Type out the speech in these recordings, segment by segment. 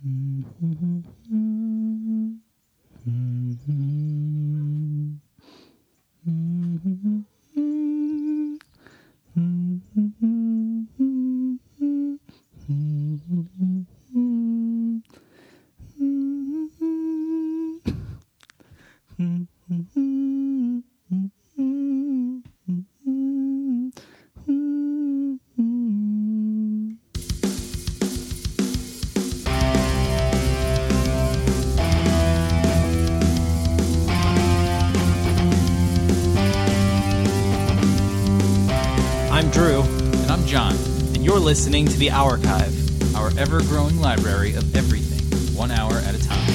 I'm Drew. And I'm John. And you're listening to The Archive, Our ever-growing library of everything, 1 hour at a time.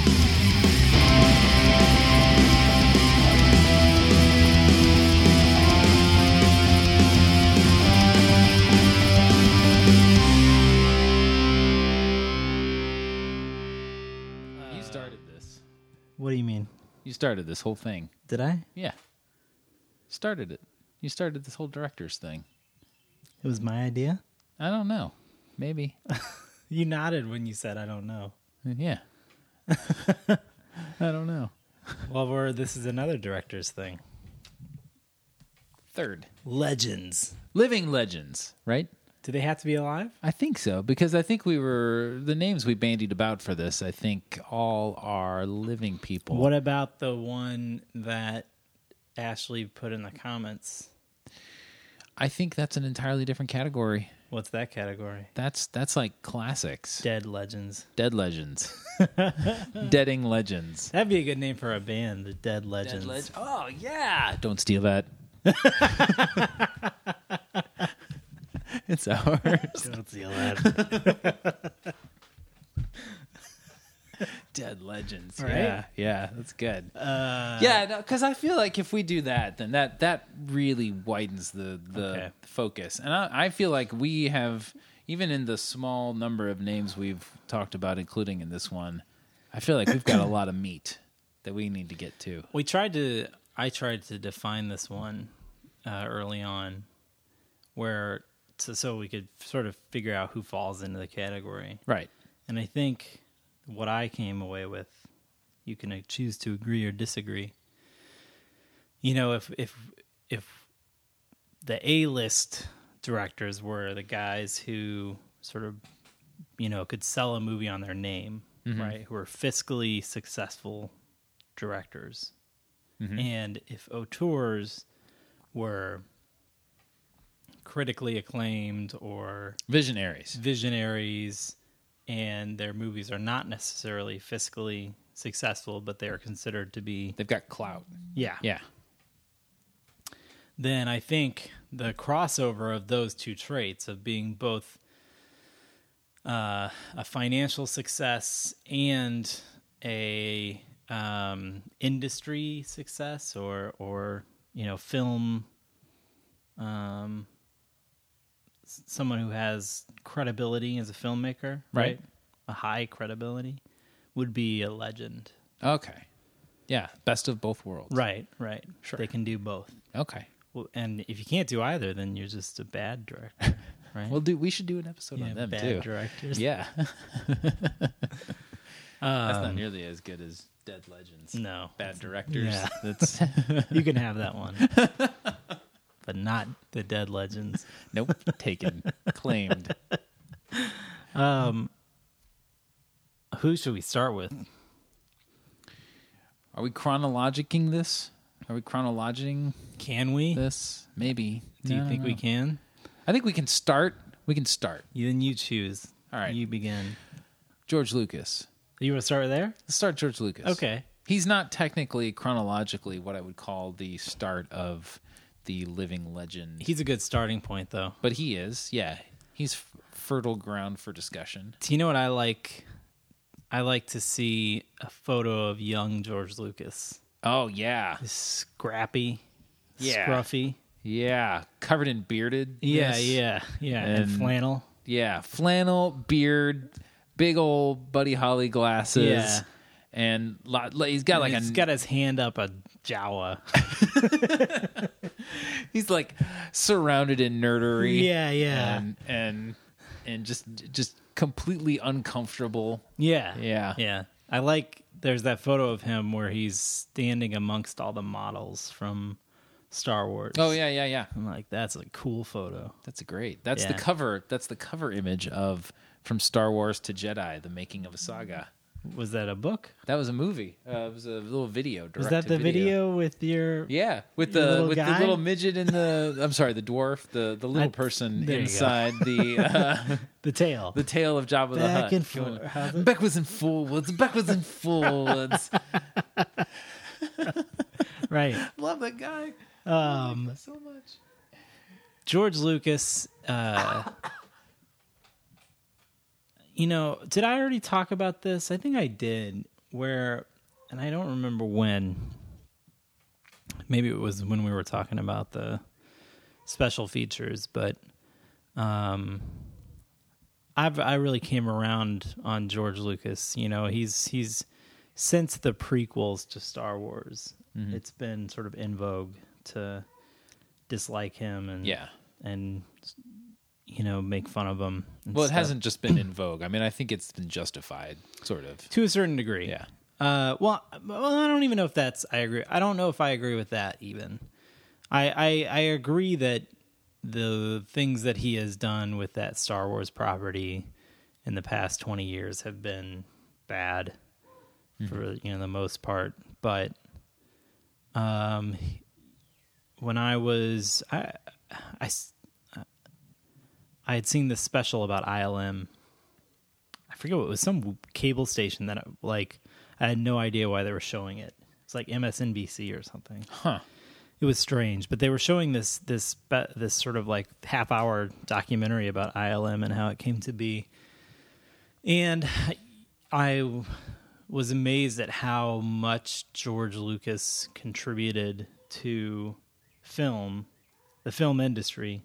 You started this. What do you mean? You started this whole thing. Did I? Yeah. Started it. You started this whole director's thing. It was my idea? I don't know. Maybe. You nodded when you said I don't know. Yeah. I don't know. Well, this is another director's thing. Third. Legends. Living legends, right? Do they have to be alive? I think so, because I think the names we bandied about for this, I think all are living people. What about the one that Ashley put in the comments? I think that's an entirely different category. What's that category? That's like classics. Dead legends. Dead legends. Deading legends. That'd be a good name for a band, the Dead Legends. Oh, yeah. Don't steal that. It's ours. Don't steal that. Dead legends. Right? Yeah, that's good. Because I feel like if we do that, then that really widens the focus. And I feel like we have, even in the small number of names we've talked about, including in this one, I feel like we've got a lot of meat that we need to get to. I tried to define this one early on, so we could sort of figure out who falls into the category. Right. And I think what I came away with, you can choose to agree or disagree. You know, if the A-list directors were the guys who sort of, could sell a movie on their name, mm-hmm. right? Who are fiscally successful directors. Mm-hmm. And if auteurs were critically acclaimed or visionaries, and their movies are not necessarily fiscally successful, but they are considered to be... They've got clout. Yeah. Then I think the crossover of those two traits of being both a financial success and a industry success or film, someone who has credibility as a filmmaker, right? A high credibility would be a legend. Okay. Yeah, best of both worlds. Right. Sure. They can do both. Okay. Well, and if you can't do either, then you're just a bad director, right? We should do an episode on them bad too. Directors. Yeah. That's not nearly as good as Dead Legends. No. Bad directors. Yeah. That's You can have that one. But not the Dead Legends. Nope. Taken. Claimed. Who should we start with? Are we chronologicing this? Can we? This? Maybe. Do you think we can? I think we can start. Then you choose. All right. You begin. George Lucas. You want to start there? Let's start George Lucas. Okay. He's not technically chronologically what I would call the start of the living legend. He's a good starting point, though. But he is, yeah. He's fertile ground for discussion. Do you know what I like? I like to see a photo of young George Lucas. Oh, yeah. Scrappy, yeah. Scruffy. Yeah, covered in bearded. Yeah. And flannel. Yeah, flannel, beard, big old Buddy Holly glasses. Yeah. And he's got like he's got his hand up a Jawa. He's like surrounded in nerdery. Yeah. And just completely uncomfortable. Yeah. I like. There's that photo of him where he's standing amongst all the models from Star Wars. Oh yeah. I'm like, that's a cool photo. That's great. That's the cover. That's the cover image of From Star Wars to Jedi: The Making of a Saga. Was that a book? That was a movie. It was a little video. Was that the video with your? Yeah, with the little midget in the. I'm sorry, the dwarf, the little person inside the the tail. The tail of Jabba the Hutt. Backwards and forwards. Backwards and forwards. Right. Love that guy. So much. George Lucas. Did I already talk about this? I think I did. And I don't remember when. Maybe it was when we were talking about the special features, but I really came around on George Lucas. He's since the prequels to Star Wars, it's been sort of in vogue to dislike him and make fun of him. Well, it hasn't just been in vogue. I mean, I think it's been justified, sort of. To a certain degree. Yeah. Well, I don't even know if I agree. I don't know if I agree with that even. I agree that the things that he has done with that Star Wars property in the past 20 years have been bad for, the most part. But when I had seen this special about ILM. I forget what it was, some cable station that I had no idea why they were showing it. It's like MSNBC or something. Huh. It was strange, but they were showing this sort of like half-hour documentary about ILM and how it came to be. And I was amazed at how much George Lucas contributed to the film industry.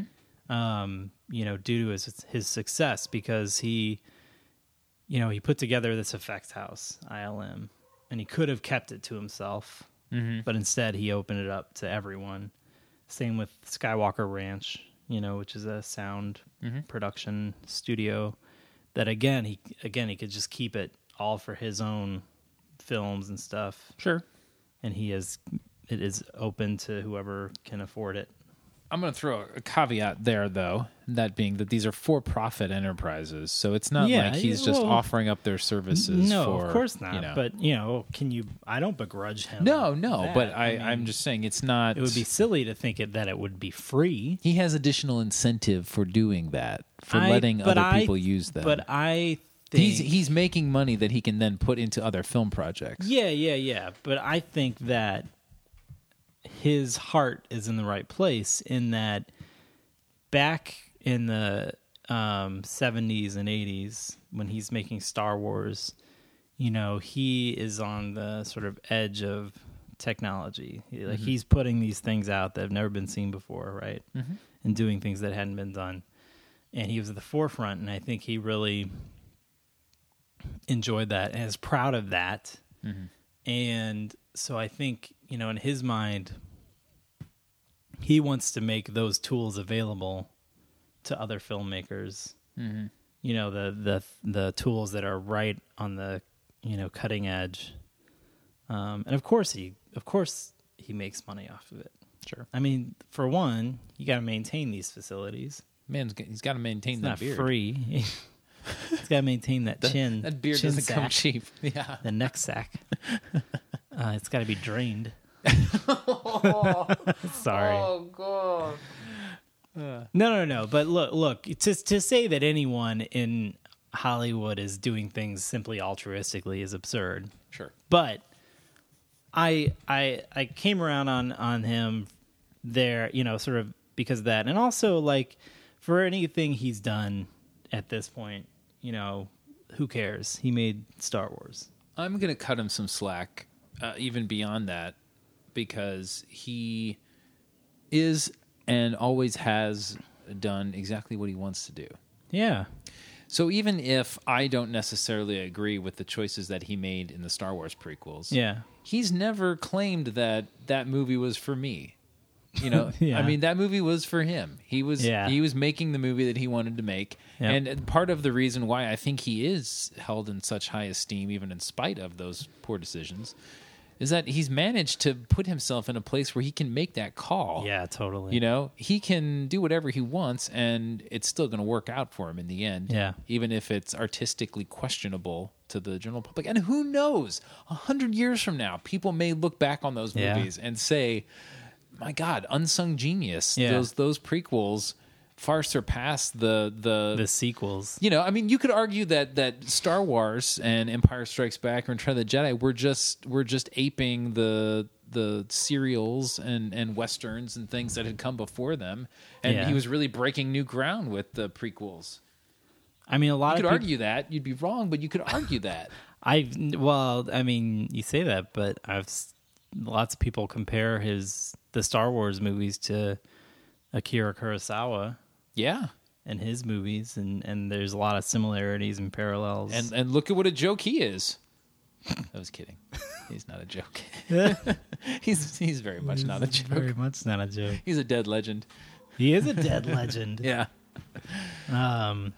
Due to his success, because he put together this effects house, ILM, and he could have kept it to himself, but instead he opened it up to everyone. Same with Skywalker Ranch, which is a sound production studio that again he could just keep it all for his own films and stuff. Sure. And it is open to whoever can afford it. I'm going to throw a caveat there, though, that being that these are for-profit enterprises, so it's not like he's just offering up their services. No, of course not. But can you? I don't begrudge him. No, but I'm just saying it's not. It would be silly to think that it would be free. He has additional incentive for doing that, for letting other people use them. But I think he's making money that he can then put into other film projects. Yeah. But I think that his heart is in the right place, in that back in the 70s and 80s when he's making Star Wars, he is on the sort of edge of technology. He's putting these things out that have never been seen before, right? And doing things that hadn't been done. And he was at the forefront, and I think he really enjoyed that and is proud of that. And so I think, in his mind, he wants to make those tools available to other filmmakers. The tools that are right on the, cutting edge. And of course he makes money off of it. Sure. I mean, for one, you got to maintain these facilities. He's got to maintain that beard. It's not free. He's got to maintain that chin. That beard doesn't come cheap. Yeah. The neck sack. It's got to be drained. Sorry. Oh God. No. But look. To say that anyone in Hollywood is doing things simply altruistically is absurd. Sure. But I came around on him there, sort of because of that, and also for anything he's done at this point, who cares? He made Star Wars. I'm gonna cut him some slack, even beyond that, because he is and always has done exactly what he wants to do. Yeah. So even if I don't necessarily agree with the choices that he made in the Star Wars prequels, yeah, he's never claimed that movie was for me. You know, I mean, that movie was for him. He was making the movie that he wanted to make. Yep. And part of the reason why I think he is held in such high esteem, even in spite of those poor decisions, is that he's managed to put himself in a place where he can make that call. Yeah, totally. You know, he can do whatever he wants, and it's still going to work out for him in the end. Yeah. Even if it's artistically questionable to the general public. And who knows, 100 years from now, people may look back on those movies and say, my God, unsung genius. Yeah. Those prequels far surpass the sequels. You know, I mean, you could argue that Star Wars and Empire Strikes Back or Return of the Jedi were just aping the serials and westerns and things that had come before them, and he was really breaking new ground with the prequels. I mean, you could argue that. You'd be wrong, but you could argue that. I mean, you say that, but lots of people compare the Star Wars movies to Akira Kurosawa. Yeah. And his movies, and there's a lot of similarities and parallels. And look at what a joke he is. I was kidding. He's not a joke. He's very much not a joke. Very much not a joke. He's a dead legend. He is a dead legend. Yeah. No,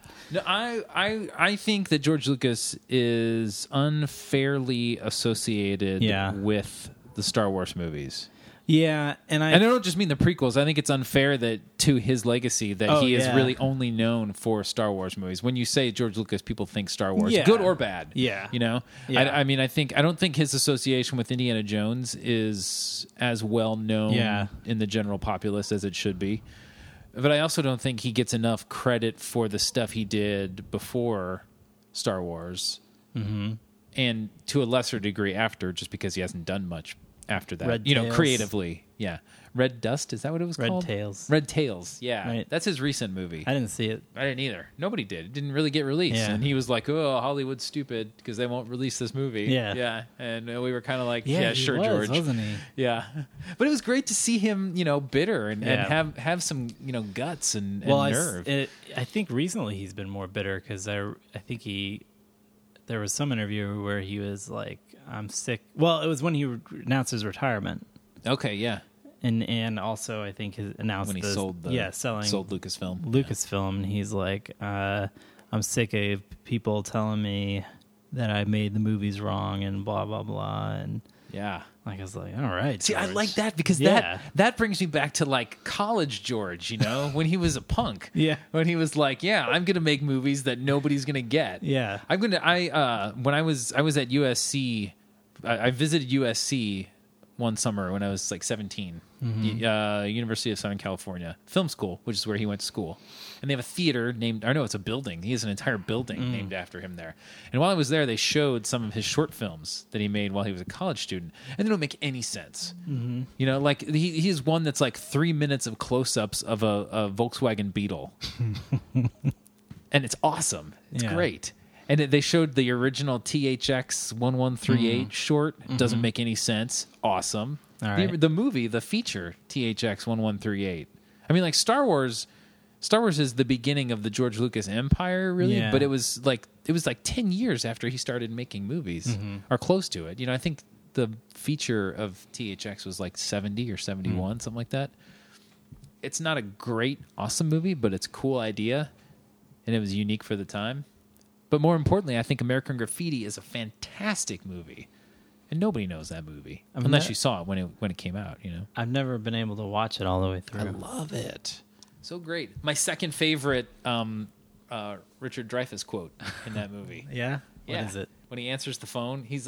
I think that George Lucas is unfairly associated with the Star Wars movies. Yeah, and I don't just mean the prequels. I think it's unfair that to his legacy that he is really only known for Star Wars movies. When you say George Lucas, people think Star Wars, good or bad. Yeah, you know. Yeah. I mean, I don't think his association with Indiana Jones is as well known in the general populace as it should be. But I also don't think he gets enough credit for the stuff he did before Star Wars, and to a lesser degree after, just because he hasn't done much after that, creatively. Yeah. Red Dust, is that what it was called? Red Tails, yeah. Right. That's his recent movie. I didn't see it. I didn't either. Nobody did. It didn't really get released. Yeah. And he was like, oh, Hollywood's stupid because they won't release this movie. Yeah. Yeah. And we were kind of like, sure, George. Wasn't he? Yeah. But it was great to see him, bitter and have some, guts and nerve. I think recently he's been more bitter because I think there was some interview where he was like, I'm sick. Well, it was when he announced his retirement. Okay, yeah. And also I think he announced when he sold Lucasfilm. Lucasfilm, and he's like, I'm sick of people telling me that I made the movies wrong and blah blah blah, and I was like, all right. See, George. I like that because that brings me back to like college George, when he was a punk. Yeah. When he was like, I'm going to make movies that nobody's going to get. Yeah. when I was at USC, I visited USC one summer when I was like 17, University of Southern California Film School, which is where he went to school. And they have a theater it's a building. He has an entire building named after him there. And while I was there, they showed some of his short films that he made while he was a college student. And they don't make any sense. Mm-hmm. Like he's one that's like 3 minutes of close-ups of a Volkswagen Beetle. And it's awesome. It's great. And they showed the original THX 1138 short. It doesn't make any sense. Awesome. All right. The movie, the feature, THX 1138. I mean, like Star Wars is the beginning of the George Lucas empire, really. Yeah. But it was like 10 years after he started making movies, or close to it. I think the feature of THX was like 70 or 71, something like that. It's not a great, awesome movie, but it's a cool idea, and it was unique for the time. But more importantly, I think American Graffiti is a fantastic movie, and nobody knows that movie unless you saw it when it came out. I've never been able to watch it all the way through. I love it, so great. My second favorite Richard Dreyfuss quote in that movie. Yeah, what is it? When he answers the phone, he's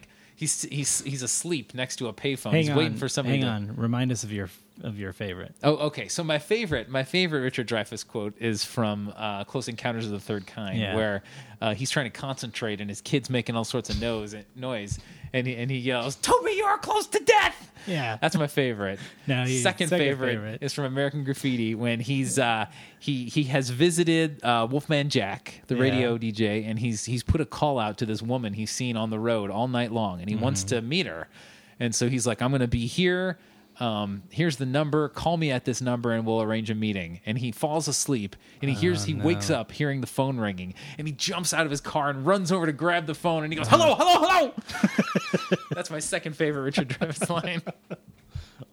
asleep next to a payphone. He's waiting for somebody. Hang on, remind us of your favorite. Oh, okay. So my favorite Richard Dreyfuss quote is from Close Encounters of the Third Kind, where he's trying to concentrate and his kid's making all sorts of noise, and he yells, "Toby, you are close to death!" Yeah, that's my favorite. Second favorite is from American Graffiti when he has visited Wolfman Jack, the radio DJ, and he's put a call out to this woman he's seen on the road all night long, and he wants to meet her, and so he's like, "I'm going to be here. Here's the number. Call me at this number and we'll arrange a meeting." And he falls asleep and he wakes up hearing the phone ringing, and he jumps out of his car and runs over to grab the phone, and he goes, "Hello, hello, hello." That's my second favorite Richard Dreyfuss line.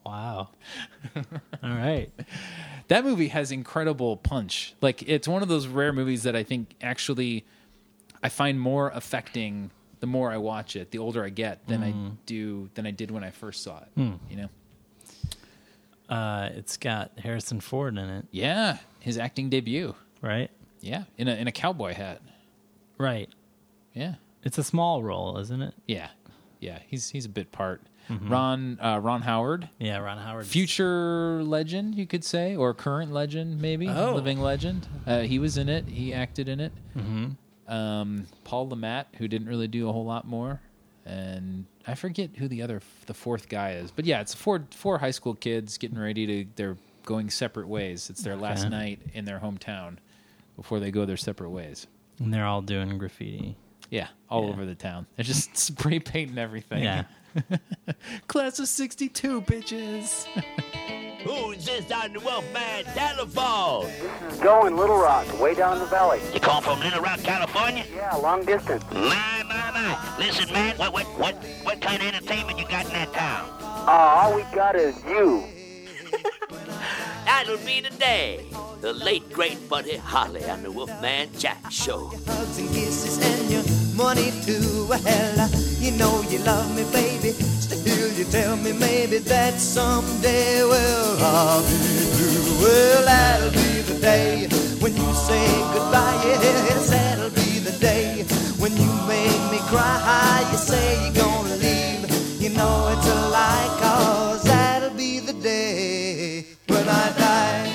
Wow. All right. That movie has incredible punch. Like, it's one of those rare movies that I think actually I find more affecting the more I watch it, the older I get, than I did when I first saw it. You know? It's got Harrison Ford in it. Yeah, his acting debut. Right? Yeah, in a cowboy hat. Right. Yeah. It's a small role, isn't it? Yeah. Yeah, he's a bit part. Ron Howard. Yeah, Ron Howard. Future legend, you could say, or current legend, maybe. Living legend. He was in it. He acted in it. Paul Le Mat, who didn't really do a whole lot more, and I forget who the fourth guy is. But yeah, it's four high school kids getting ready to. They're going separate ways. It's their last night in their hometown before they go their separate ways. And they're all doing graffiti. Yeah, all over the town. They're just spray painting everything. Yeah. Class of 62, bitches. Who's this on the Wolfman telephone? This is Joe in Little Rock, way down the valley. You call from Little Rock, California? Yeah, long distance. My. Listen, man, what kind of entertainment you got in that town? All we got is you. That'll be the day. The late, great Buddy Holly on the Wolfman Jack Show. Hugs and kisses and your money too. Well, you know you love me, baby. Still you tell me maybe that someday, well, I'll be blue. Well, that'll be the day when you say goodbye. Yes, that'll be the day when you make me cry. You say you're gonna leave. You know it's a lie, 'cause that'll be the day when I die.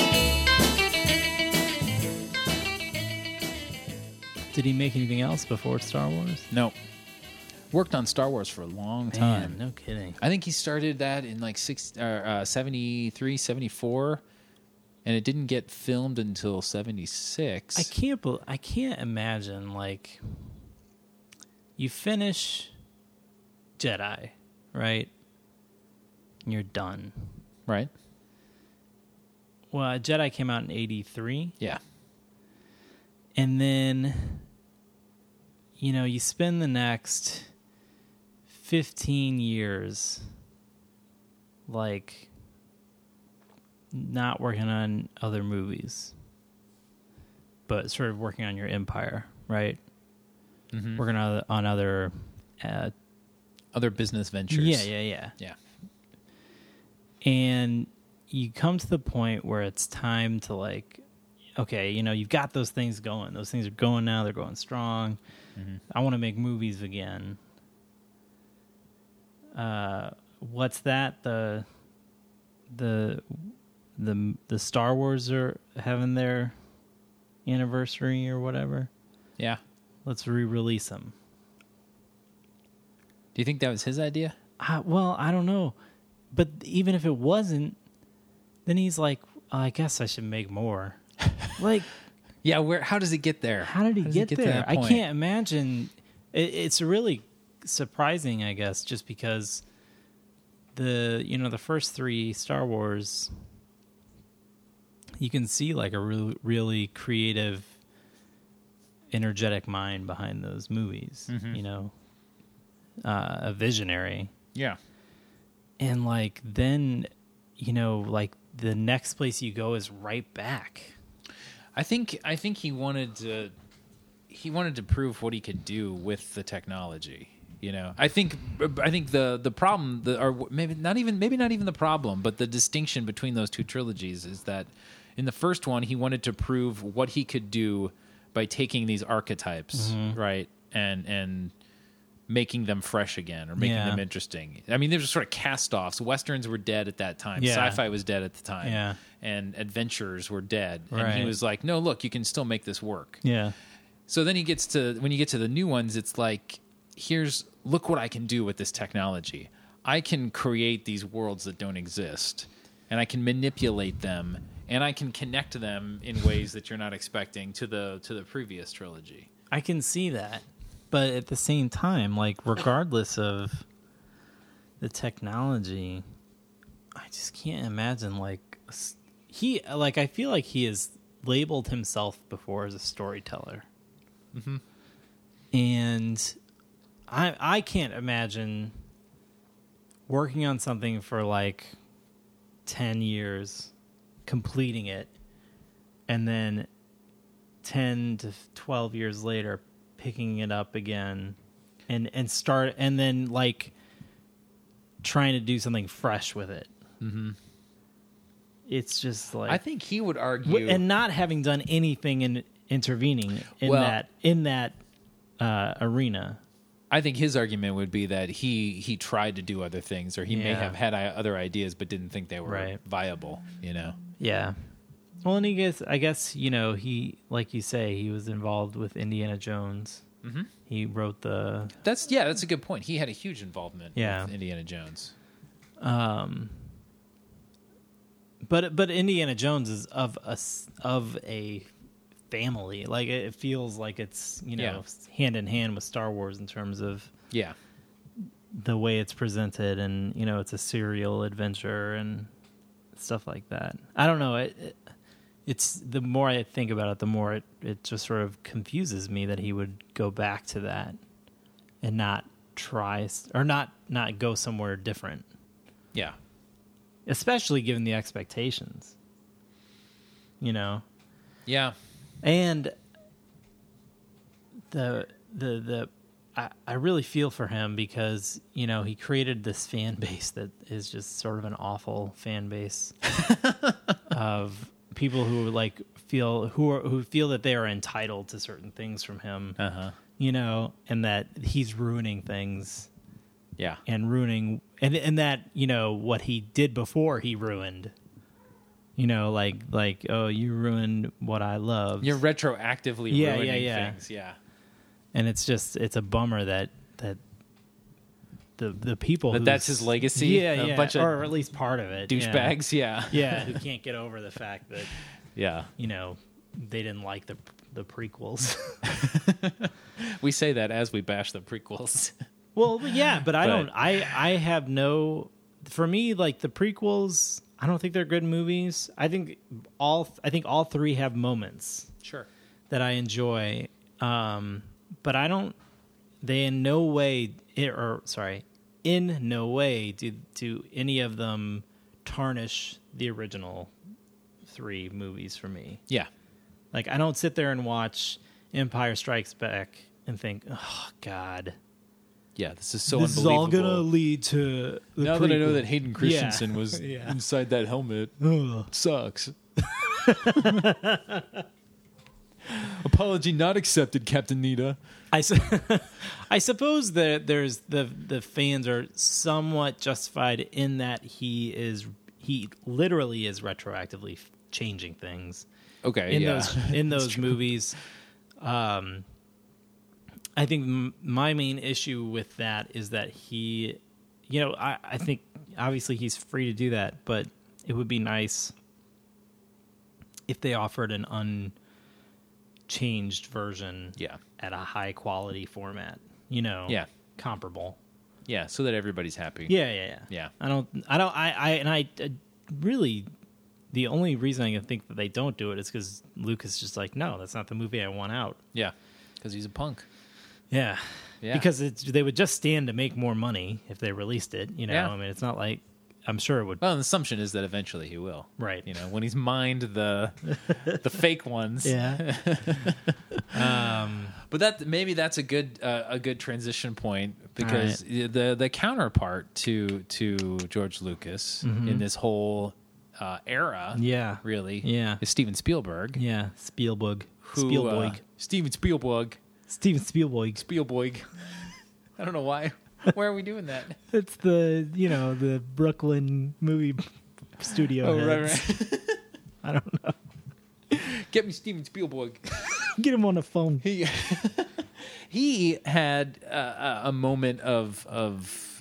Did he make anything else before Star Wars? No. Worked on Star Wars for a long time. Man, no kidding. I think he started that in like 73, 74, and it didn't get filmed until 76. I can't imagine, like, you finish Jedi, right? And you're done. Right? Well, Jedi came out in 83. Yeah. And then, you know, you spend the next 15 years, like, not working on other movies, but sort of working on your empire, right? Working on other business ventures. Yeah. Yeah. And you come to the point where it's time to, like, okay, you know, you've got those things going. Those things are going now. They're going strong. I want to make movies again. What's that? The Star Wars are having their anniversary or whatever. Yeah. Let's re-release them. Do you think that was his idea? Well, I don't know. But even if it wasn't, then he's like, I guess I should make more. Like, yeah, how does it get there? How did he get to there? that I point? can't imagine. It's really surprising, I guess, just because the first three Star Wars, you can see like a really creative, energetic mind behind those movies. You know, a visionary. Yeah. And like then, you know, like the next place you go is right back. I think he wanted to prove what he could do with the technology. You know, I think the problem, or maybe not even the problem, but the distinction between those two trilogies is that in the first one he wanted to prove what he could do by taking these archetypes, right, and making them fresh again or making them interesting. I mean, they were sort of cast-offs. Westerns were dead at that time. Yeah. Sci-fi was dead at the time. Yeah. And adventures were dead. Right. And he was like, no, look, you can still make this work. Yeah. So then when you get to the new ones, it's like, look what I can do with this technology. I can create these worlds that don't exist, and I can manipulate them, and I can connect them in ways that you're not expecting to the previous trilogy. I can see that. But at the same time, like, regardless of the technology, I just can't imagine, like, I feel like he has labeled himself before as a storyteller. And I can't imagine working on something for, like, 10 years completing it, and then 10 to 12 years later picking it up again and then like trying to do something fresh with it. Mm-hmm. It's just like, I think he would argue, and not having done anything in intervening in that arena. I think his argument would be that he tried to do other things, or he may have had other ideas but didn't think they were viable, you know? Yeah. Well, and I guess, you know, he, like you say, he was involved with Indiana Jones. Mm-hmm. He wrote that's a good point. He had a huge involvement with Indiana Jones. But Indiana Jones is of a family. Like, it feels like it's, you know, hand in hand with Star Wars in terms of the way it's presented, and, you know, it's a serial adventure and stuff like that. I don't know. It's the more I think about it, the more it just sort of confuses me that he would go back to that and not try or not go somewhere different. Yeah. Especially given the expectations, you know? Yeah. And I really feel for him because, you know, he created this fan base that is just sort of an awful fan base of people who like who feel that they are entitled to certain things from him, you know, and that he's ruining things. Yeah. And ruining, and that, you know, what he did before he ruined, you know, like, oh, you ruined what I love. You're retroactively ruining things. Yeah. And it's a bummer that the people but that's his legacy. Yeah. Bunch of, or at least part of it. Douchebags. Yeah. Yeah. Who can't get over the fact that, yeah, you know, they didn't like the prequels. We say that as we bash the prequels. Well, yeah, but I have no, for me, like the prequels, I don't think they're good movies. I think all three have moments. Sure. That I enjoy. But I don't, they in no way do any of them tarnish the original three movies for me. Yeah. Like, I don't sit there and watch Empire Strikes Back and think, oh, God. Yeah, this is so this unbelievable. This is all going to lead to the now prequel. that I know that Hayden Christensen was inside that helmet, it sucks. Apology not accepted, Captain Nita. I suppose that there's the fans are somewhat justified in that he literally is retroactively changing things. Okay, in those movies. I think my main issue with that is that he, you know, I think obviously he's free to do that, but it would be nice if they offered an unchanged version at a high quality format, you know, comparable. Yeah, so that everybody's happy. Yeah. I really, the only reason I can think that they don't do it is because Lucas is just like, no, that's not the movie I want out. Yeah, because he's a punk. Yeah. Because they would just stand to make more money if they released it. You know, I mean, it's not like, I'm sure it would. Well, the assumption is that eventually he will. Right. You know, when he's mined the fake ones. Yeah. But that's a good transition point because the counterpart to George Lucas in this whole era, really, is Steven Spielberg. Yeah, Spielberg. Steven Spielberg. Steven Spielberg. Spielberg. I don't know why. Why are we doing that? It's the Brooklyn movie studio. Right. I don't know. Get me Steven Spielberg. Get him on the phone. He had a moment of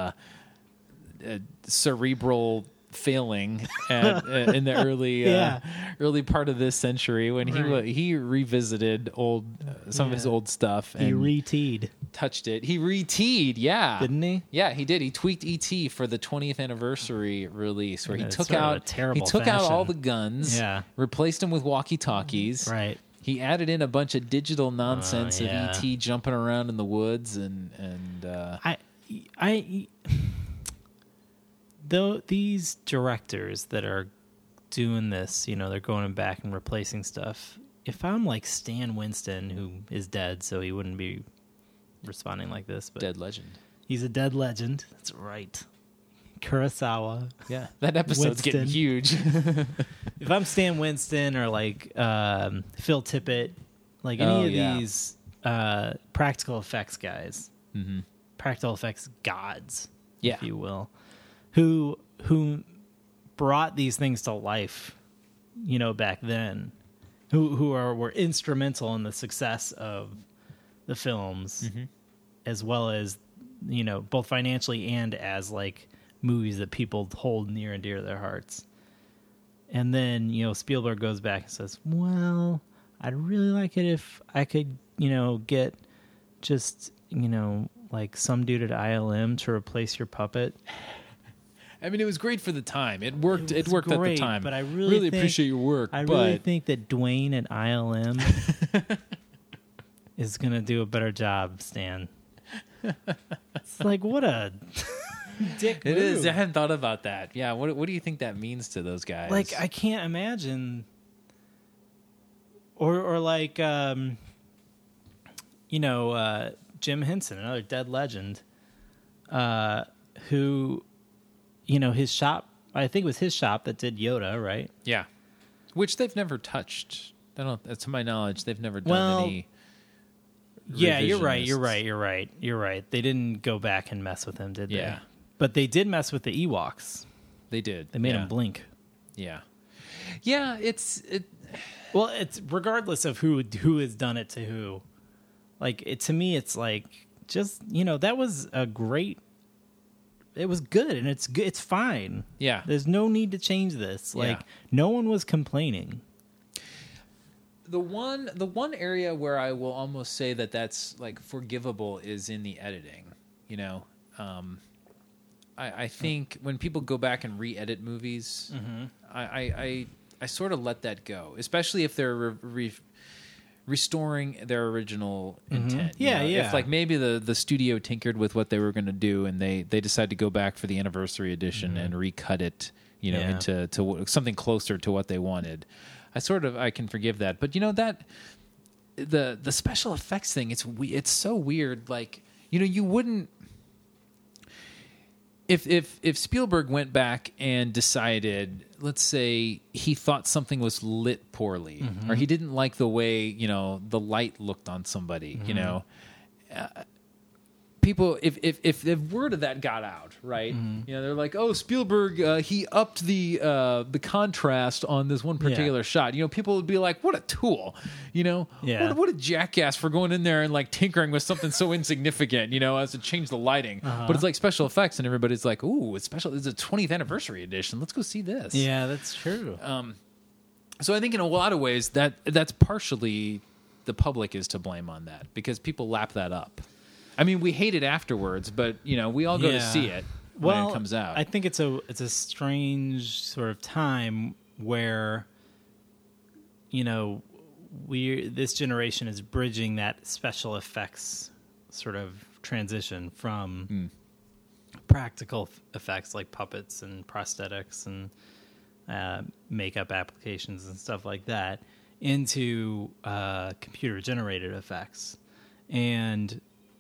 cerebral failing in the early part of this century when he revisited some of his old stuff and he re-teed. Touched it. He re-teed, didn't he? Yeah, he did. He tweaked E.T. for the 20th anniversary release, where he took out all the guns, replaced them with walkie-talkies. Right. He added in a bunch of digital nonsense of E.T. jumping around in the woods and though these directors that are doing this, you know, they're going back and replacing stuff. If I'm like Stan Winston, who is dead, so he wouldn't be responding like this, but Dead legend. he's a dead legend. That's right. Kurosawa. Yeah, that episode's Winston. getting huge. If I'm Stan Winston or like Phil Tippett, like any of these practical effects guys, practical effects gods, if you will, who brought these things to life, you know, back then, who were instrumental in the success of the films, as well as, you know, both financially and as like movies that people hold near and dear to their hearts. And then, you know, Spielberg goes back and says, well, I'd really like it if I could, you know, get just, you know, like some dude at ILM to replace your puppet. I mean, it was great for the time. It worked. It worked great, at the time. but I really think, appreciate your work. I really think that Dwayne at ILM is going to do a better job, Stan. It's like, what a dick it move. is. I hadn't thought about that. Yeah. What do you think that means to those guys? Like, I can't imagine. Or like, you know, Jim Henson, another dead legend, who, you know, his shop, I think it was his shop that did Yoda, right? Yeah. Which they've never touched. To my knowledge, they've never done any. Yeah, you're revisionists. You're right. They didn't go back and mess with him, did they? Yeah. But they did mess with the Ewoks. They did. They made him blink. Yeah. Yeah, Well, it's regardless of who has done it to who. Like, to me, it's like, just, you know, that was a great. It was good, and it's good. It's fine. Yeah. There's no need to change this. Like, no one was complaining. The one area where I will almost say that's like forgivable is in the editing. You know, I think when people go back and re-edit movies, I sort of let that go, especially if they're restoring their original intent. Yeah, you know? yeah. If like maybe the studio tinkered with what they were going to do, and they decide to go back for the anniversary edition and recut it, you know, into something closer to what they wanted. I can forgive that, but you know that the special effects thing, it's so weird. Like, you know, you wouldn't if Spielberg went back and decided, let's say he thought something was lit poorly, or he didn't like the way, you know, the light looked on somebody, you know. People, if word of that got out, right? You know, they're like, "Oh, Spielberg, he upped the contrast on this one particular shot." You know, people would be like, "What a tool!" You know, what a jackass for going in there and like tinkering with something so insignificant, you know, as to change the lighting. But it's like special effects, and everybody's like, "Ooh, it's special! It's a 20th anniversary edition. Let's go see this." Yeah, that's true. So I think in a lot of ways that's partially the public is to blame on that, because people lap that up. I mean, we hate it afterwards, but you know, we all go to see it when it comes out. I think it's a strange sort of time where, you know, this generation is bridging that special effects sort of transition from practical effects like puppets and prosthetics and makeup applications and stuff like that into computer generated effects. And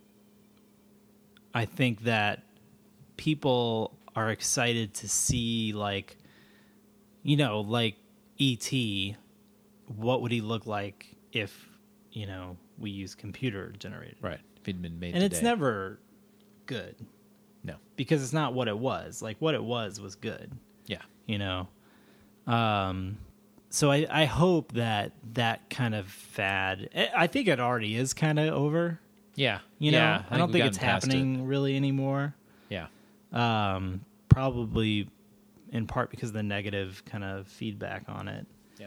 I think that people are excited to see, like, you know, like E.T., what would he look like if, you know, we use computer generated? Right. If he'd been made and today. It's never good. No. Because it's not what it was. Like, what it was good. Yeah. You know? So I hope that kind of fad, I think it already is kind of over. Yeah. You know, yeah, I don't think it's happening really anymore. Yeah. Probably in part because of the negative kind of feedback on it. Yeah.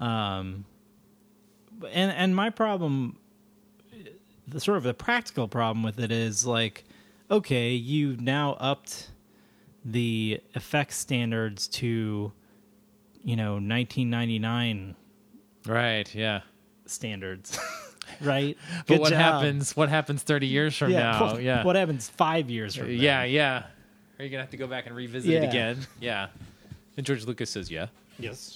And my problem, the practical problem with it is like, okay, you've now upped the effects standards to, you know, 1999. Right. Yeah. Standards. Right. But Good what job. happens? What happens 30 years from now? What happens 5 years from now? Yeah. Are you gonna have to go back and revisit it again? Yeah. And George Lucas says, "Yeah." Yes.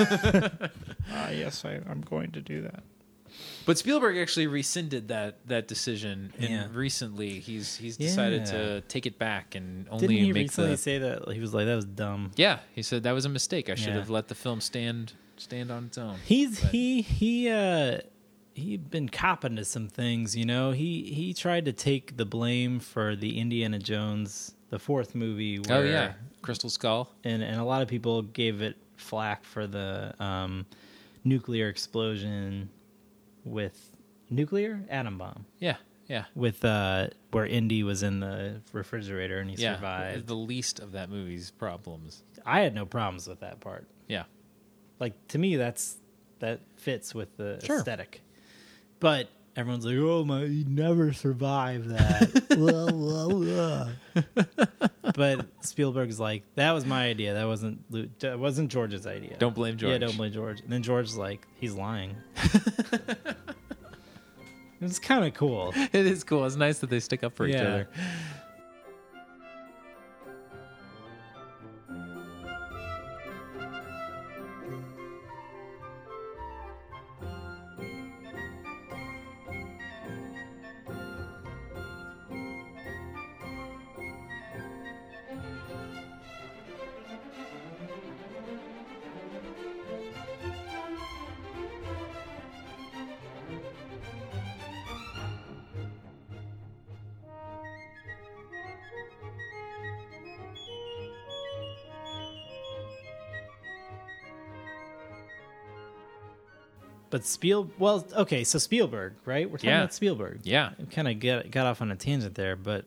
Yes, I'm going to do that. But Spielberg actually rescinded that decision, and recently he's decided to take it back and only Didn't he make recently say that he was like, that was dumb? Yeah, he said that was a mistake. I should have let the film stand on its own. He'd been copping to some things, you know. He tried to take the blame for the Indiana Jones, the fourth movie. Where, Crystal Skull, and a lot of people gave it flack for the nuclear explosion with nuclear atom bomb. Yeah. With where Indy was in the refrigerator and he survived. The least of that movie's problems. I had no problems with that part. Yeah. Like, to me, that fits with the aesthetic. But everyone's like, "Oh my, he never survived that." But Spielberg's like, "That was my idea. That wasn't George's idea. Don't blame George." Yeah, don't blame George. And then George's like, "He's lying." It's kind of cool. It is cool. It's nice that they stick up for each other. But so Spielberg, right? We're talking about Spielberg. Yeah. We kind of got off on a tangent there, but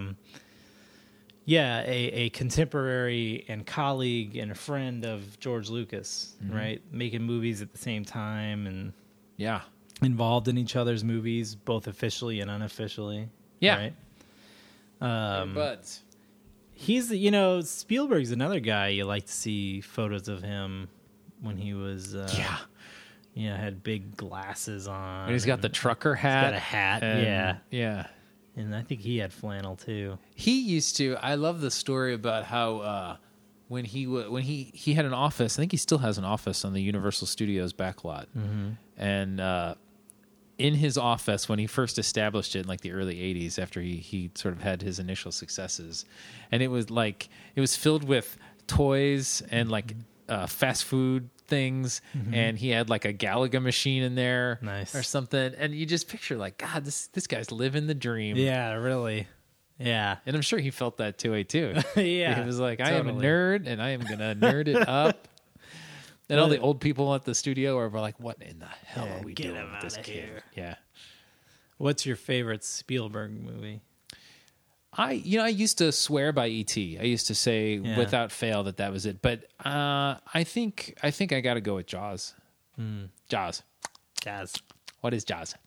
a contemporary and colleague and a friend of George Lucas, right? Making movies at the same time and involved in each other's movies, both officially and unofficially. Yeah. Right? Buds. He's, Spielberg's another guy you like to see photos of him when he was had big glasses on. And he's got the trucker hat. He's got a hat, Yeah. And I think he had flannel too. He used to. I love the story about how when he had an office. I think he still has an office on the Universal Studios backlot. Mm-hmm. And in his office, when he first established it in like the early '80s, after he sort of had his initial successes, and it was filled with toys and like fast food things, and he had like a Galaga machine in there, or something, and you just picture like, God, this guy's living the dream. Yeah, really. Yeah, and I'm sure he felt that too. Yeah, he was like, I am a nerd, and I am gonna nerd it up. And all the old people at the studio were like, "What in the hell are we doing with this kid?" Here. Yeah. What's your favorite Spielberg movie? I used to swear by E.T. I used to say without fail that was it. But I think I got to go with Jaws. Jaws. What is Jaws?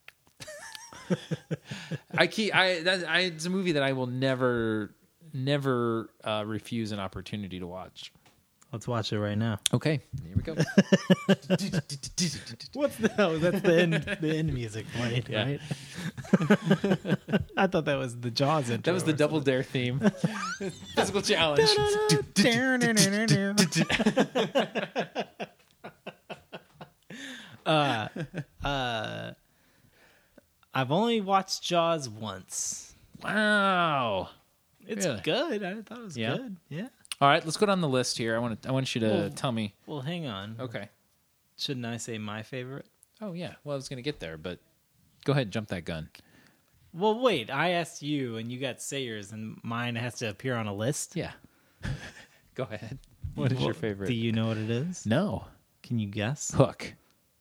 It's a movie that I will never refuse an opportunity to watch. Let's watch it right now. Okay, here we go. That's the end music played, right? I thought that was the Jaws intro. That was the Double Dare theme. Physical challenge. I've only watched Jaws once. Wow, it's good. I thought it was good. Yeah. All right, let's go down the list here. I want you to tell me. Well, hang on. Okay. Shouldn't I say my favorite? Oh yeah. Well, I was going to get there, but go ahead, jump that gun. Well, wait. I asked you, and you got Sayers, and mine has to appear on a list. Yeah. Go ahead. What is your favorite? Do you know what it is? No. Can you guess? Hook.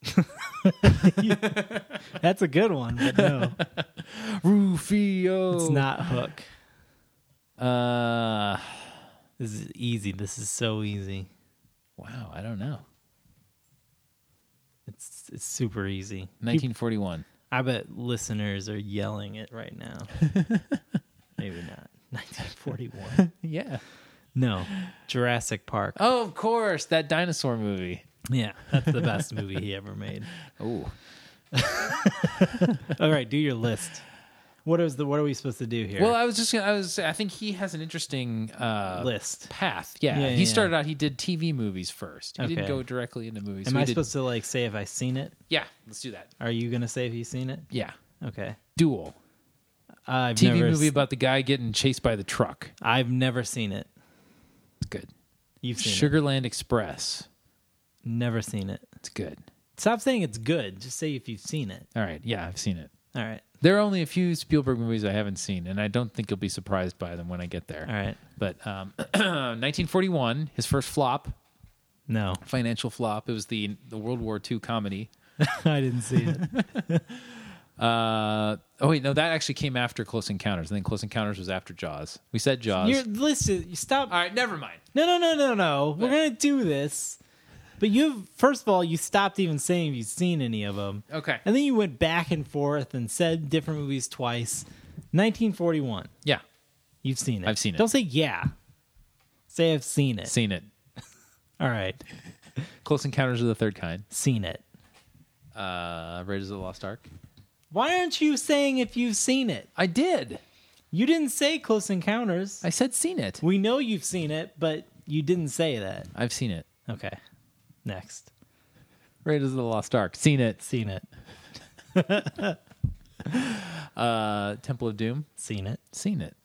That's a good one, but no. Rufio. It's not Hook. This is easy. This is so easy. Wow, I don't know. It's super easy. 1941. I bet listeners are yelling it right now. Maybe not. 1941. Yeah. No. Jurassic Park. Oh, of course. That dinosaur movie. Yeah. That's the best movie he ever made. Oh. All right. Do your list. What are we supposed to do here? Well, I think he has an interesting list path. Yeah, he started out. He did TV movies first. He didn't go directly into movies. Am I supposed to like say if I've seen it? Yeah, let's do that. Are you gonna say if you've seen it? Yeah. Okay. Duel. TV movie about the guy getting chased by the truck. I've never seen it. It's good. You've seen Sugarland Express. Never seen it. It's good. Stop saying it's good. Just say if you've seen it. All right. Yeah, I've seen it. All right. There are only a few Spielberg movies I haven't seen, and I don't think you'll be surprised by them when I get there. All right. But 1941, his first flop, No. financial flop. It was the World War II comedy. I didn't see it. That actually came after Close Encounters. And then Close Encounters was after Jaws. We said Jaws. Listen, you stop. All right, never mind. No. We're going to do this. But first of all, you stopped even saying if you've seen any of them. Okay. And then you went back and forth and said different movies twice. 1941. Yeah, You've seen it. I've seen it. Don't say yeah. Say I've seen it. seen it. All right. Close Encounters of the Third Kind. Seen it. Raiders of the Lost Ark. Why aren't you saying if you've seen it? I did. You didn't say Close Encounters. I said seen it. We know you've seen it, but you didn't say that. I've seen it. Okay. Next. Raiders of the Lost Ark. Seen it. Seen it. Temple of Doom. Seen it. Seen it.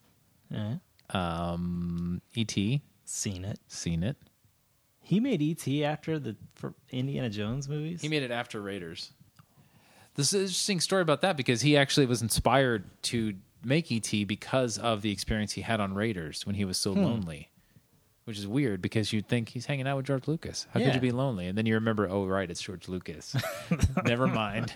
E.T. Seen it. Seen it. He made E.T. after for Indiana Jones movies? He made it after Raiders. This is an interesting story about that because he actually was inspired to make E.T. because of the experience he had on Raiders when he was so lonely. Which is weird because you'd think he's hanging out with George Lucas. How could you be lonely? And then you remember, oh, right, it's George Lucas. Never mind.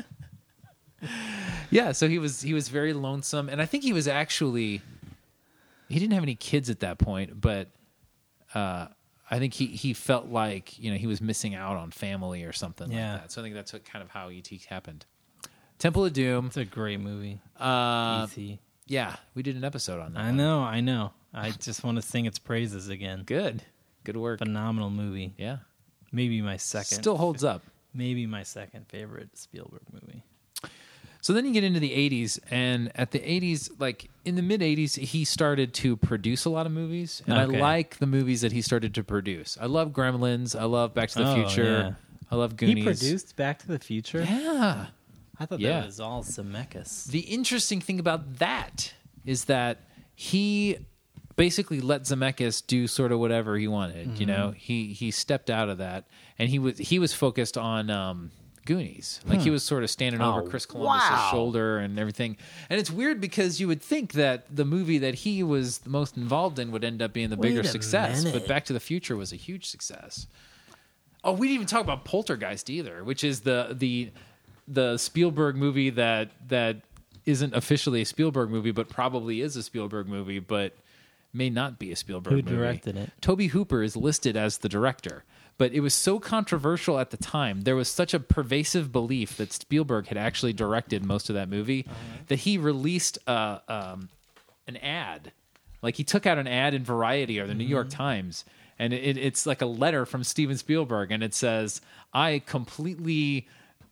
Yeah, so he was very lonesome. And I think he was actually... He didn't have any kids at that point, but I think he felt like he was missing out on family or something like that. So I think that's kind of how E.T. happened. Temple of Doom. It's a great movie. E.T. Yeah, we did an episode on that. I know. I just want to sing its praises again. Good work. Phenomenal movie. Yeah. Maybe my second. Still holds up. Maybe my second favorite Spielberg movie. So then you get into the 80s, and at the 80s, like in the mid-80s, he started to produce a lot of movies, and I like the movies that he started to produce. I love Gremlins. I love Back to the Future. Yeah. I love Goonies. He produced Back to the Future? Yeah. I thought that was all Zemeckis. The interesting thing about that is that he basically let Zemeckis do sort of whatever he wanted. Mm-hmm. He stepped out of that, and he was focused on Goonies. Like he was sort of standing over Chris Columbus' shoulder and everything. And it's weird because you would think that the movie that he was the most involved in would end up being the bigger success. But Back to the Future was a huge success. Oh, we didn't even talk about Poltergeist either, which is the Spielberg movie that isn't officially a Spielberg movie, but probably is a Spielberg movie, but may not be a Spielberg movie. Who directed it? Tobe Hooper is listed as the director. But it was so controversial at the time. There was such a pervasive belief that Spielberg had actually directed most of that movie that he released an ad. Like he took out an ad in Variety or the New York Times, and it's like a letter from Steven Spielberg, and it says, I completely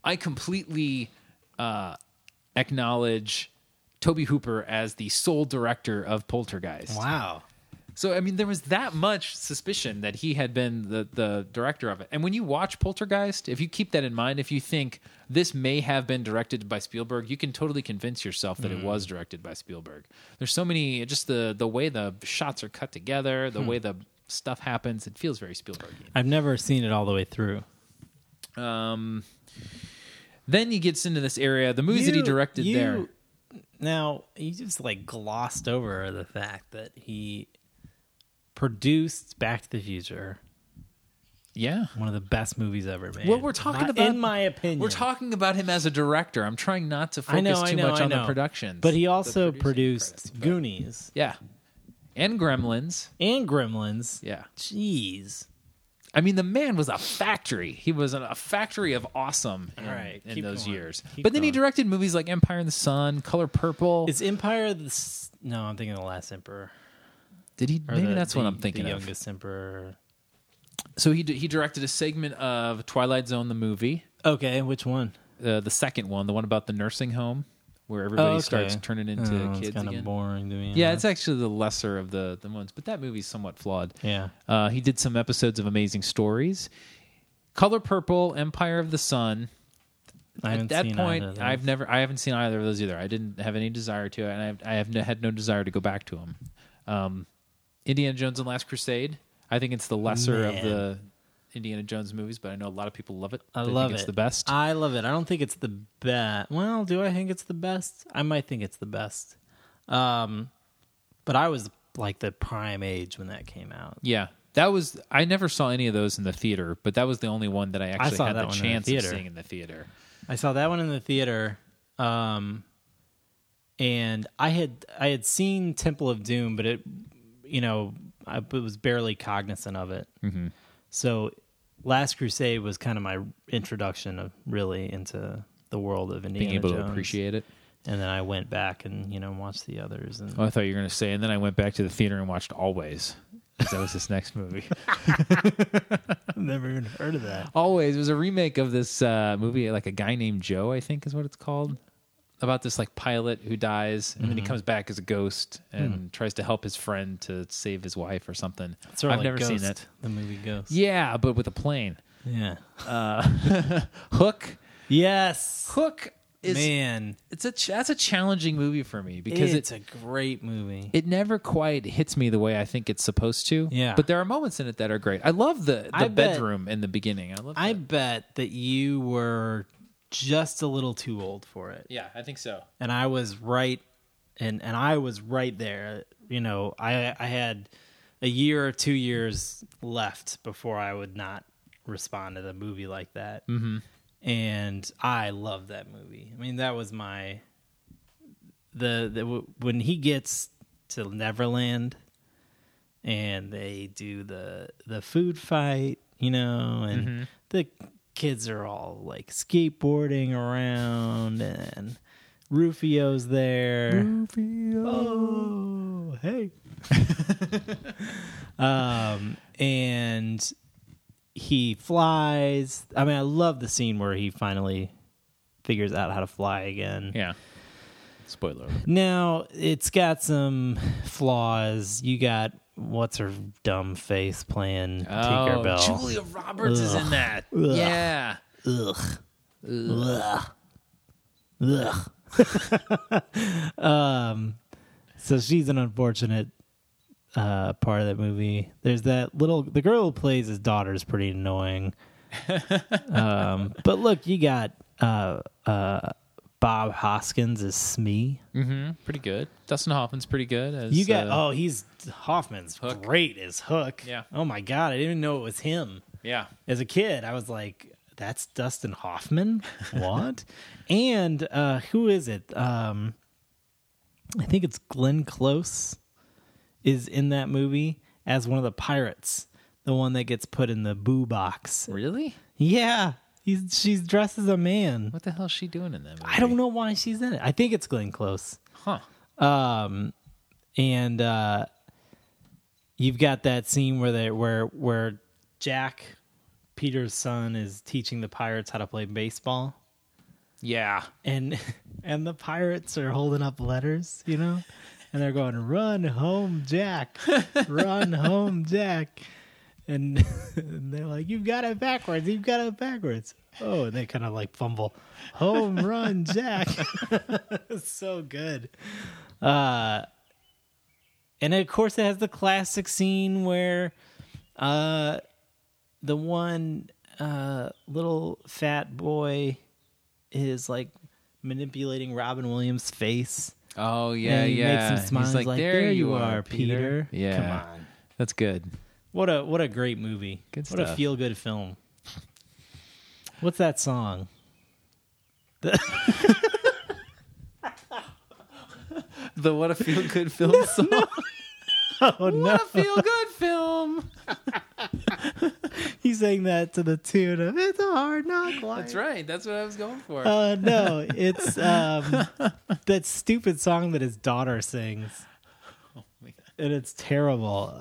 acknowledge Tobe Hooper as the sole director of Poltergeist. Wow. So, I mean, there was that much suspicion that he had been the director of it. And when you watch Poltergeist, if you keep that in mind, if you think this may have been directed by Spielberg, you can totally convince yourself that it was directed by Spielberg. There's so many, just the way the shots are cut together, the way the stuff happens, it feels very Spielbergian. I've never seen it all the way through. Then he gets into this area, the movies that he directed there. Now, you just like glossed over the fact that he produced Back to the Future. Yeah. One of the best movies ever made. Well, we're talking about, in my opinion. We're talking about him as a director. I'm trying not to focus too much on the productions. But he also produced Goonies. Yeah. And Gremlins. Yeah. Jeez. I mean, the man was a factory. He was a factory of awesome in those years. But then he directed movies like Empire and the Sun, Color Purple. Is Empire No, I'm thinking of The Last Emperor. Did he? Maybe that's what I'm thinking of. The Youngest Emperor. So he directed a segment of Twilight Zone, the movie. Okay, which one? The second one, the one about the nursing home, where everybody starts turning into kids it's kind again. of boring to me. Yeah, it's actually the lesser of the ones, but that movie's somewhat flawed. Yeah. He did some episodes of Amazing Stories. Color Purple, Empire of the Sun. At that point, I haven't seen either of those either. I didn't have any desire to, and I have had no desire to go back to them. Indiana Jones and Last Crusade. I think it's the lesser of the Indiana Jones movies, but I know a lot of people love it. I love think it. It's the best. I love it. I don't think it's the best. Well, do I think it's the best? I might think it's the best. But I was like the prime age when that came out. Yeah. I never saw any of those in the theater, but that was the only one that I actually had the chance of seeing in the theater. I saw that one in the theater, and I had seen Temple of Doom, but I was barely cognizant of it. Mm-hmm. So Last Crusade was kind of my introduction of really into the world of Indiana Jones. Being able to appreciate it. And then I went back and watched the others. And I thought you were going to say, and then I went back to the theater and watched Always. That was his next movie. I've never even heard of that. Always. It was a remake of this movie, like A Guy Named Joe, I think is what it's called. About this like pilot who dies, and then he comes back as a ghost and tries to help his friend to save his wife or something. I've never seen it. The movie Ghost. Yeah, but with a plane. Yeah. Hook. Yes. Hook is that's a challenging movie for me because it's a great movie. It never quite hits me the way I think it's supposed to. Yeah. But there are moments in it that are great. I love the bedroom in the beginning. I bet that you were just a little too old for it. Yeah, I think so. And I was right, and I was right there. I had a year or 2 years left before I would not respond to the movie like that. Mm-hmm. And I love that movie. I mean, that was my when he gets to Neverland and they do the food fight, and the kids are all like skateboarding around, and Rufio's there. Oh, hey. And he flies. I mean, I love the scene where he finally figures out how to fly again. Yeah. Spoiler alert. Now, it's got some flaws. You got what's her dumb face playing Tinkerbell. Julia Roberts is in that. Ugh. Yeah. Ugh. So she's an unfortunate part of that movie. There's the girl who plays his daughter is pretty annoying. But look, you got Bob Hoskins as Smee. Mm-hmm. Pretty good. Dustin Hoffman's pretty good as Hoffman's Hook. Great as Hook. Yeah. Oh my God, I didn't even know it was him. Yeah. As a kid, I was like, that's Dustin Hoffman? What? And who is it? I think it's Glenn Close is in that movie as one of the pirates, the one that gets put in the boo box. Really? Yeah. She's dressed as a man. What the hell is she doing in that movie? I don't know why she's in it. I think it's Glenn Close. Huh. And you've got that scene where Jack, Peter's son, is teaching the pirates how to play baseball. Yeah. And the pirates are holding up letters, and they're going, "Run home, Jack. Run home, Jack." And they're like, "You've got it backwards. You've got it backwards." Oh, and they kind of like fumble. "Home run, Jack." It's so good. And of course it has the classic scene where the one little fat boy is like manipulating Robin Williams' face. Oh yeah, and he yeah. makes him smile. He's like, there you are, Peter. Yeah, come on. That's good. What a great movie. Good what a stuff. feel good film. What's that song? The What a Feel Good Film song. Oh no! What a feel good film. He sang that to the tune of "It's a Hard Knock Life." That's right. That's what I was going for. No, it's that stupid song that his daughter sings, and it's terrible.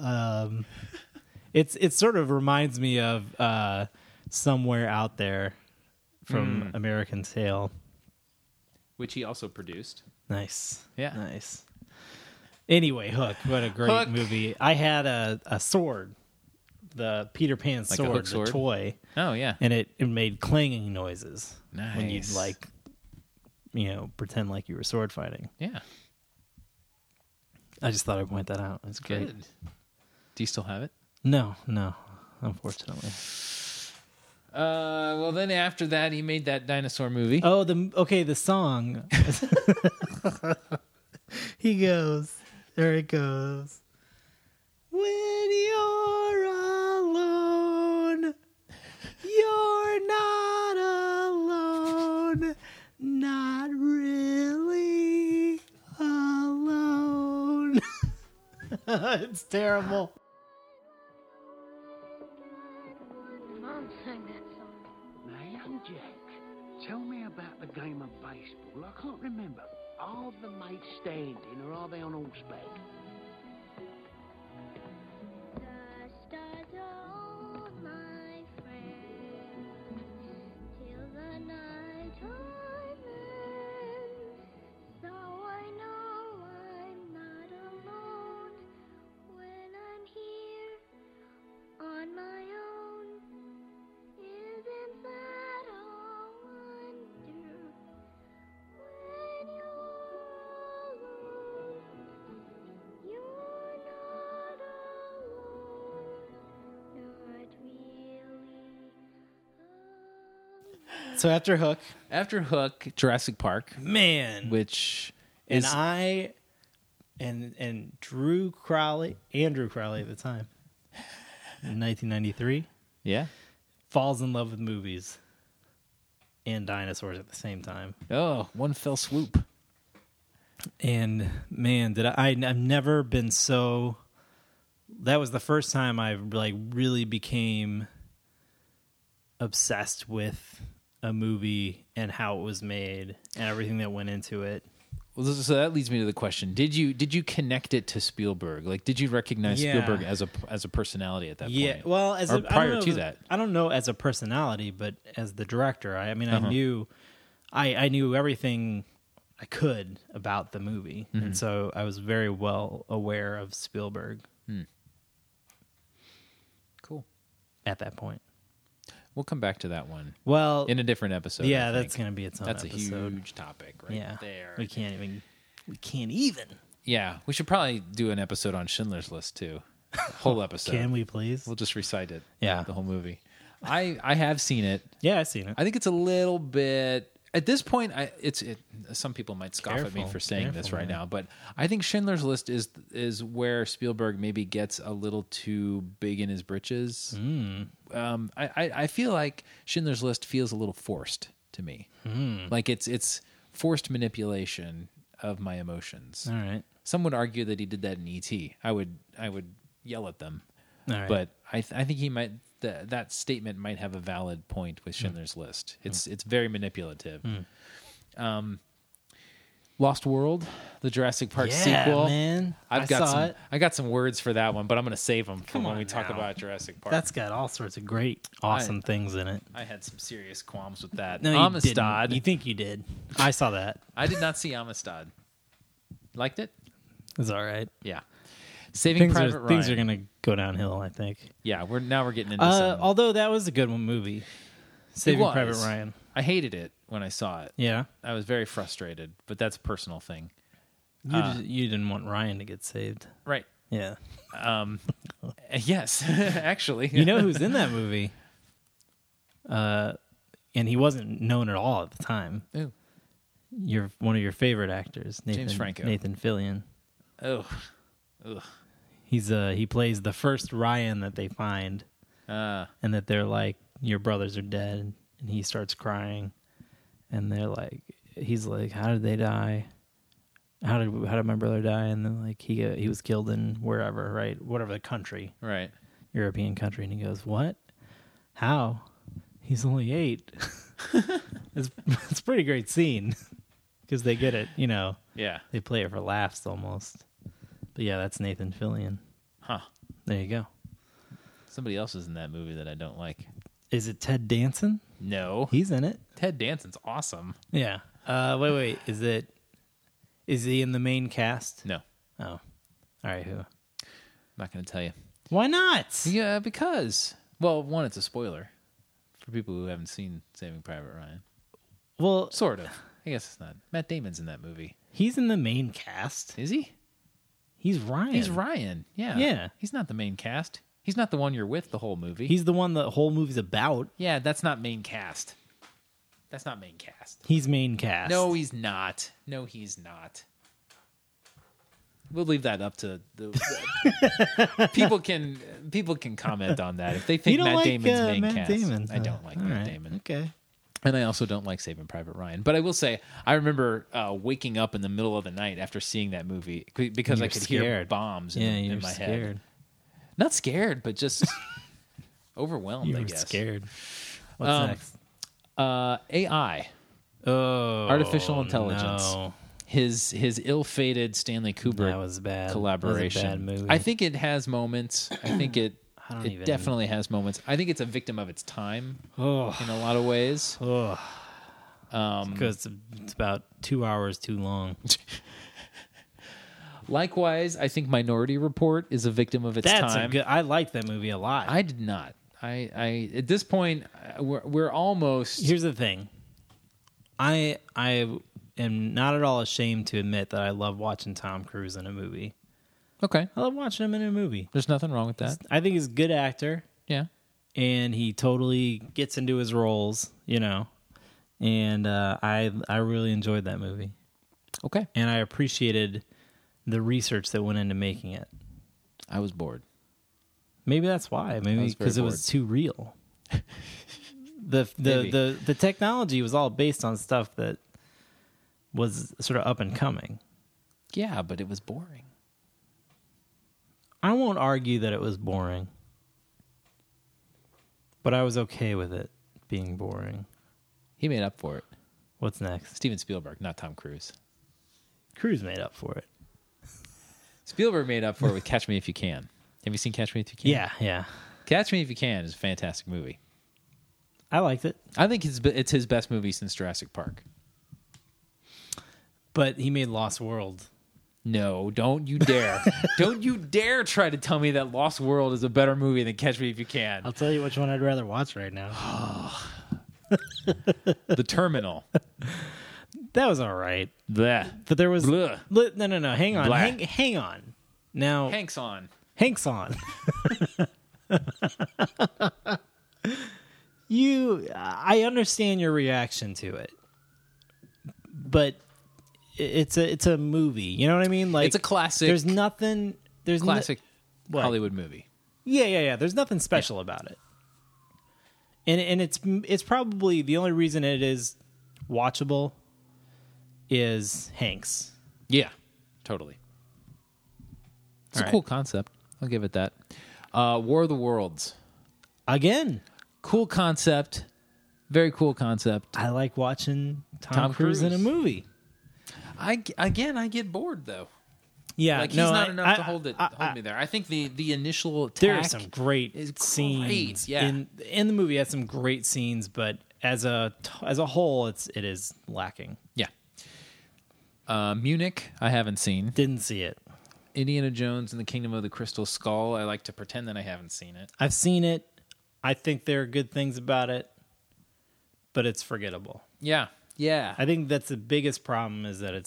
It sort of reminds me of Somewhere Out There from American Tail. which he also produced. Nice. Yeah. Nice. Anyway, Hook. What a great Hook. movie. I had a sword. The Peter Pan Like a sword, Hook sword? the toy. Oh yeah. And it made clanging noises. When you'd Nice. like, pretend like you were sword fighting. Yeah. I just thought I'd point that out. It's great. Good. Do you still have it? No, unfortunately. Well, then after that, he made that dinosaur movie. Oh, the song. There it goes. When you're alone, you're not alone, not really alone. It's terrible. Mom sang that song. Now, young Jack, tell me about the game of baseball. I can't remember. Are the mates standing or are they on horseback? The stars are all my friends till the night time ends. So I know I'm not alone when I'm here on my own. Isn't that a wonder? When you're alone, you're not alone, not really alone. So after Hook, After Hook, Jurassic Park, man, which and is and Andrew Crowley at the time, in 1993, yeah. falls in love with movies and dinosaurs at the same time. Oh, one fell swoop. And man, I've never been so. That was the first time I really became obsessed with a movie and how it was made and everything that went into it. Well, so that leads me to the question: Did you connect it to Spielberg? Like, did you recognize Yeah. Spielberg as a personality at that Yeah, point? well, Or prior to that. I don't know as a personality, but as the director, I knew, I knew everything I could about the movie, and so I was very well aware of Spielberg. Cool. At that point. We'll come back to that one Well, in a different episode. yeah, I that's think. going to be its own That's episode. a huge topic right Yeah, there. we can't even. Yeah, we should probably do an episode on Schindler's List too. Whole episode. Can we please? We'll just recite it. Yeah. the whole movie. I have seen it. Yeah, I've seen it. I think it's a little bit at this point. Some people might scoff at me Careful, for saying this right man. now, but I think Schindler's List is where Spielberg maybe gets a little too big in his britches. I feel like Schindler's List feels a little forced to me. Like it's forced manipulation of my emotions. All right. Some would argue that he did that in E.T. I would yell at them. All right. But I think he might. That statement might have a valid point with Schindler's List. It's very manipulative. Lost World, the Jurassic Park Yeah, sequel. man. I saw it. got some words for that one, but I'm going to save them for Come when on we talk now. about Jurassic Park. That's got all sorts of great, awesome things in it. I had some serious qualms with that. No, you Amistad. didn't. You think you did? I saw that. I did not see Amistad. Liked it? It's all right. Yeah. Saving Private Ryan. Things are going to go downhill, I think. Yeah, we're getting into some. Although that was a good one movie. Saving was. Private Ryan. I hated it when I saw it. Yeah. I was very frustrated, but that's a personal thing. You didn't want Ryan to get saved. Right. Yeah. Yes, actually. You know who's in that movie? And he wasn't known at all at the time. Ooh. One of your favorite actors, James Franco. Nathan Fillion. Oh. Ugh. He plays the first Ryan that they find, and that they're like, your brothers are dead, and he starts crying, and he's like, how did they die? How did my brother die? And then like he was killed in wherever, right? Whatever the country, Right. European country, and he goes, what? How? He's only 8. It's a pretty great scene because they get it, Yeah. they play it for laughs almost. But yeah, that's Nathan Fillion. Huh. There you go. Somebody else is in that movie that I don't like. Is it Ted Danson? No. He's in it. Ted Danson's awesome. Yeah. Wait. Is he in the main cast? No, Oh. All right, who? I'm not going to tell you. Why not? Yeah, because one, it's a spoiler for people who haven't seen Saving Private Ryan. Well, Sort of. I guess it's not. Matt Damon's in that movie. he's in the main cast. Is he? He's Ryan. He's Ryan. Yeah. Yeah. He's not the main cast. He's not the one you're with the whole movie. He's the one the whole movie's about. Yeah, that's not main cast. That's not main cast. He's main cast. No, he's not. No, he's not. We'll leave that up to the people. Can comment on that if they you think don't Matt like Damon's main Matt cast. Damon. I don't like All Matt right. Damon, Okay. and I also don't like Saving Private Ryan. But I will say, I remember waking up in the middle of the night after seeing that movie because You I were could hear scared. bombs Yeah, in you're my scared. head. Not scared, but just overwhelmed. You I were guess. scared. What's next? AI, Oh, artificial intelligence. No. His ill-fated Stanley Kubrick That was bad. collaboration. That was a bad movie. I think it has moments. I think it don't it even- definitely has moments. I think it's a victim of its time Oh, in a lot of ways. because it's about 2 hours too long. Likewise, I think Minority Report is a victim of its That's time. a good. I like that movie a lot. I did not. I at this point we're almost. Here's the thing. I am not at all ashamed to admit that I love watching Tom Cruise in a movie. Okay, I love watching him in a movie. there's nothing wrong with that. I think he's a good actor, Yeah. and he totally gets into his roles, And I really enjoyed that movie, Okay. and I appreciated the research that went into making it. I was bored. Maybe that's why. Maybe was very because it was bored. too real. The Maybe. the technology was all based on stuff that was sort of up and coming. Yeah, but it was boring. I won't argue that it was boring, but I was okay with it being boring. He made up for it. What's next? Steven Spielberg, not Tom Cruise. Cruise made up for it. Spielberg made up for it with Catch Me If You Can. Have you seen Catch Me If You Can? Yeah. Catch Me If You Can is a fantastic movie. I liked it, I think it's his best movie since Jurassic Park. but he made Lost World. No, don't you dare. Don't you dare try to tell me that Lost World is a better movie than Catch Me If You Can. I'll tell you which one I'd rather watch right now. The Terminal. That was all right, Bleh. but there was Bleh. no. Hang on, Blah. hang on. Now Hank's on. Hank's on. I understand your reaction to it, but it's a movie. You know what I mean? Like It's a classic. There's nothing. There's Classic What? Hollywood movie. Yeah. There's nothing special about it, and it's probably the only reason it is watchable is Hanks. Yeah, totally. It's All a right. cool concept. I'll give it that. War of the Worlds. Again, Cool concept. Very cool concept. I like watching Tom Tom Cruise in a Cruise. movie. I get bored though. Yeah, Like he's no, not I- enough I- to hold me there. I think the initial attack. There are some great is scenes great, yeah. in the movie. It has some great scenes, but as a whole, it is lacking. Yeah. Munich, I haven't seen. Didn't see it. Indiana Jones and the Kingdom of the Crystal Skull. I like to pretend that I haven't seen it. I've seen it. I think there are good things about it, but it's forgettable. Yeah. I think that's the biggest problem is that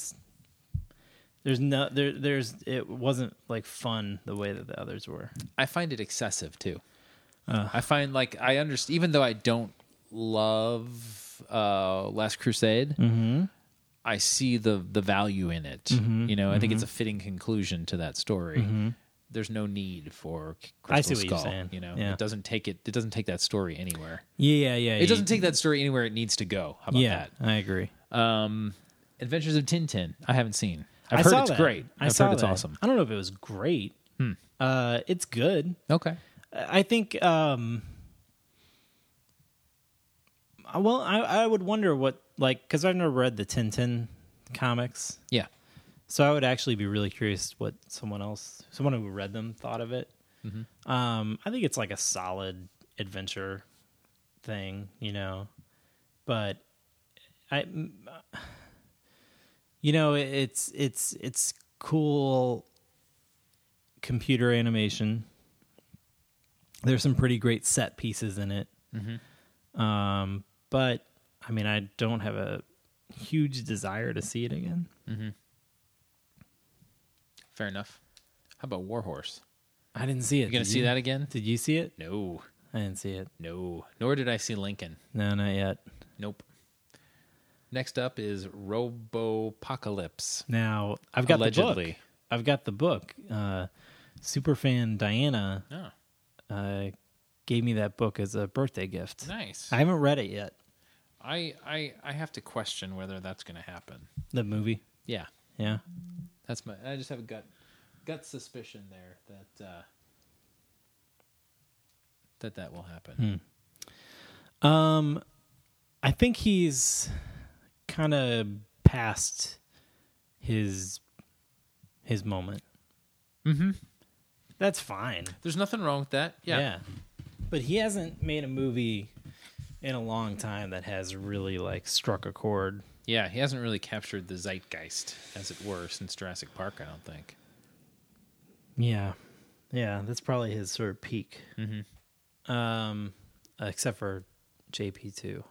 it wasn't like fun the way that the others were. I find it excessive too. I find I understand, even though I don't love Last Crusade, I see the value in it. I think it's a fitting conclusion to that story. There's no need for Crystal I see what Skull. you're saying. Yeah. It doesn't take that story anywhere. Yeah. It doesn't take that story anywhere it needs to go. How about Yeah, that? I agree. Adventures of Tintin. I haven't seen. I I've heard saw it's that. great. I've heard it's awesome. I don't know if it was great. It's good. Okay. I think. Well, I would wonder what because I've never read the Tintin comics, Yeah. so I would actually be really curious what someone who read them thought of it. I think it's like a solid adventure thing, but It's cool computer animation. There's some pretty great set pieces in it. Mm-hmm. But I mean, I don't have a huge desire to see it again. Mm-hmm. Fair enough. How about Warhorse? I didn't see it. You gonna see that again? Did you see it? No. I didn't see it. No. Nor did I see Lincoln. No, not yet. Nope. Next up is Robopocalypse. Now, I've got Allegedly. the book. I've got the book. Superfan Diana gave me that book as a birthday gift. Nice. I haven't read it yet. I have to question whether that's going to happen. The movie? Yeah. Yeah. I just have a gut suspicion there that will happen. I think he's kind of past his moment. Mm-hmm. That's fine. There's nothing wrong with that. Yeah. But he hasn't made a movie in a long time that has really like struck a chord. Yeah, he hasn't really captured the zeitgeist, as it were, since Jurassic Park, I don't think. Yeah. Yeah, that's probably his sort of peak. Mm-hmm. Except for JP2.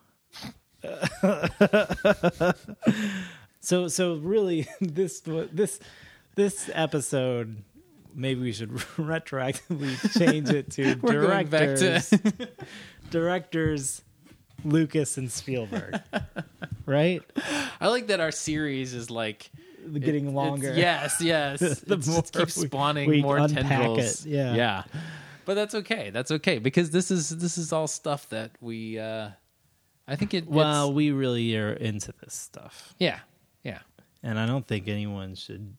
So really this episode, maybe we should retroactively change it to We're going back to directors Lucas and Spielberg. Right? I like that our series is like getting longer. Yes. The It more just keeps spawning we more unpack tendrils. it, yeah. Yeah. But that's okay. That's okay because this is all stuff that we I think Well, we really are into this stuff. Yeah. And I don't think anyone should,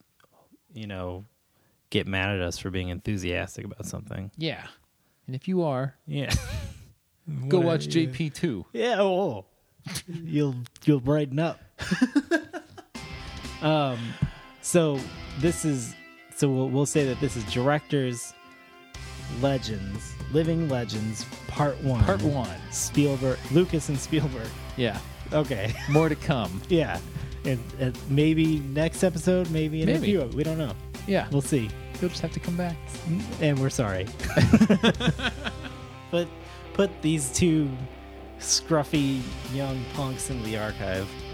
get mad at us for being enthusiastic about something. Yeah. And if you are, Yeah. go watch JP2. Yeah, well, you'll brighten up. So we'll say that this is Directors Legends, Living Legends, Part 1. Part 1. Spielberg, Lucas and Spielberg. Yeah. Okay. More to come. Yeah. And maybe next episode, maybe in a Maybe. few. We don't know. Yeah. We'll see. You'll just have to come back. And we're sorry. But put these two scruffy young punks into the archive.